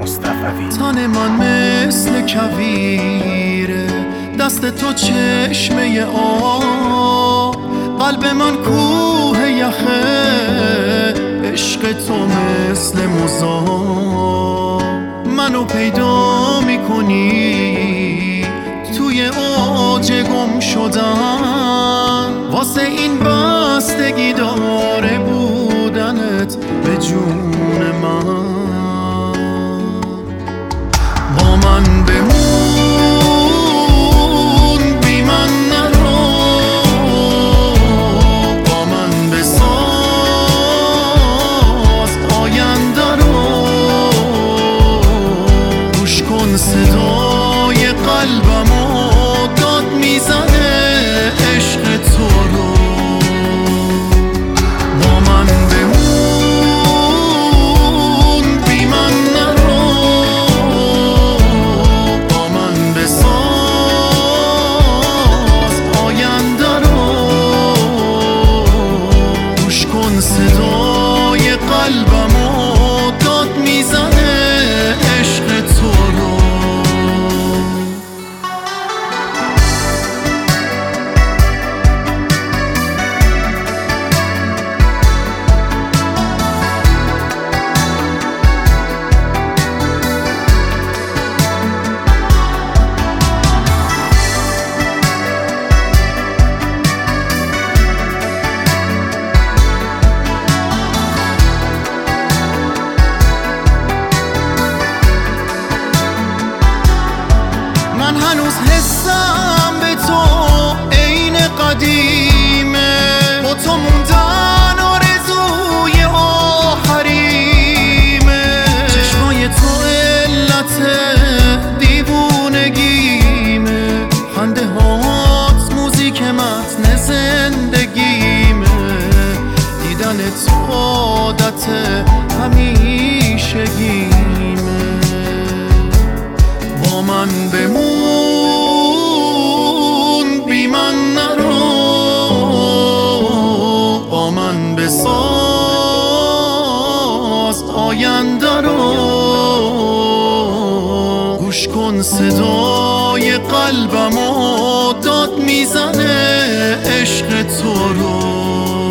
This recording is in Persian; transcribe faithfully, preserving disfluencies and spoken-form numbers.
مصطفوی. تن من مثل کویره، دست تو چشمه آب، قلب من کوه یخه، عشق تو مثل مذاب. منو پیدا میکنی توی اوج گم شدن، واسه این بستگی داره بودنت به جون من. با من بمون بی من نرو، با من بساز آینده رو، گوش کن صدای قلبمو داد میزنه عشق تو رو. با من بمون بی من نرو، با من بساز آینده رو، گوش کن صدای قلبمو داد میزنه عشق تو رو. من هنوز حسم به تو عین قدیمه، با تو موندن آرزوی آخریمه. چشمای تو علت دیوونگیمه، خنده هات موزیک متن زندگیمه، دیدن تو عادت همیشگیمه. با من بمون بی من نرو، با من بساز آینده رو، گوش کن صدای قلبمو داد میزنه عشق تو رو.